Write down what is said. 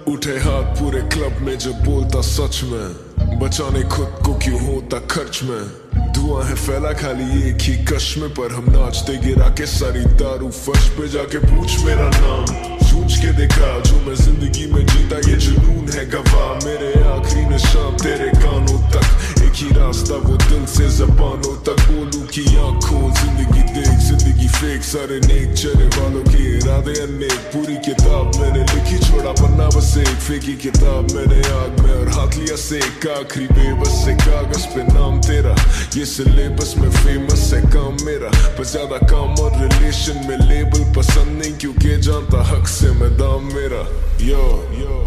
उठे हाथ पूरे क्लब में जब बोलता सच में, बचाने खुद को क्यों होता खर्च में। धुआं है फैला खाली एक ही कश में, पर हम नाचते गिरा के सारी दारू फर्श पे। जाके पूछ मेरा नाम, सोच के देखा जो मैं जिंदगी में जीता ये जुनून है गवाह। मेरे आखिरी निशान तेरे कानों तक, एक ही रास्ता वो दिल से ज़बानों तक। बोलूं की आंखों जिंदगी देख, जिंदगी फेक, सारे नेक चले वालों के इरादे अनेक। पूरी किताब मैंने लिखी, छोड़ा पन्ना बस एक, फेंकी किताब मैंने आग में और हाथ लिया सेक। आखिरी बेबस से कागज पे नाम तेरा, ये सिलेबस में फेमस है काम मेरा। पर ज्यादा काम और रिलेशन में लेबल पसंद नहीं, क्योंकि जानता हक से मैं दाम मेरा। यो